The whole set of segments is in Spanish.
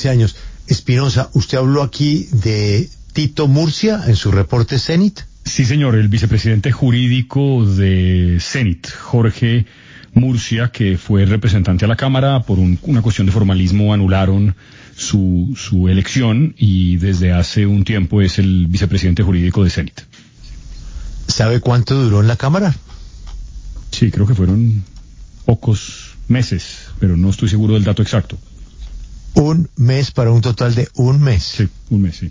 15 años. Espinosa, usted habló aquí de Tito Murcia en su reporte Cenit. Sí, señor, el vicepresidente jurídico de Cenit, Jorge Murcia, que fue representante a la Cámara, por una cuestión de formalismo anularon su elección y desde hace un tiempo es el vicepresidente jurídico de Cenit. ¿Sabe cuánto duró en la Cámara? Sí, creo que fueron pocos meses, pero no estoy seguro del dato exacto. Un mes para un total de un mes. Sí, un mes, sí.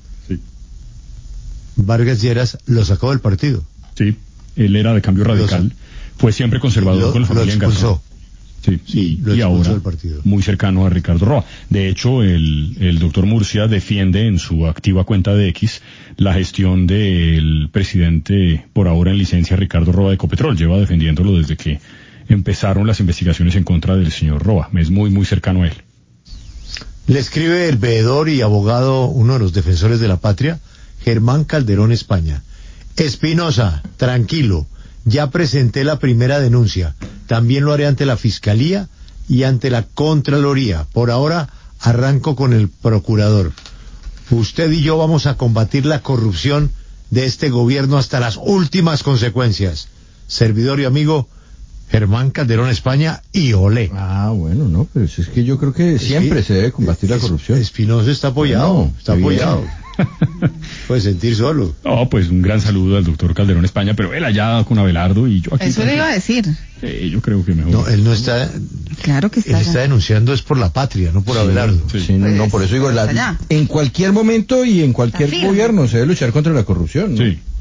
Vargas Lleras lo sacó del partido. Sí, él era de Cambio Radical, fue siempre conservador con la familia Engarzón. Sí, y ahora muy cercano a Ricardo Roa. De hecho, el doctor Murcia defiende en su activa cuenta de X la gestión del presidente por ahora en licencia Ricardo Roa de Ecopetrol. Lleva defendiéndolo desde que empezaron las investigaciones en contra del señor Roa. Es muy cercano a él. Le escribe el veedor y abogado, uno de los defensores de la patria, Germán Calderón España. Espinosa, tranquilo, ya presenté la primera denuncia. También lo haré ante la Fiscalía y ante la Contraloría. Por ahora arranco con el procurador. Usted y yo vamos a combatir la corrupción de este gobierno hasta las últimas consecuencias. Servidor y amigo Germán Calderón España y olé. Bueno, no, pero es que yo creo que siempre se debe combatir la corrupción. Espinosa está apoyado, bueno, está apoyado. Puede sentir solo. No, pues un gran saludo al doctor Calderón España, pero él allá con Abelardo y yo aquí. Eso le iba a decir. Yo creo que mejor. No, él no está. Claro que está. Él está denunciando es por la patria, no por Abelardo. Sí, no, por eso digo, en cualquier momento y en cualquier gobierno se debe luchar contra la corrupción, ¿no? Sí.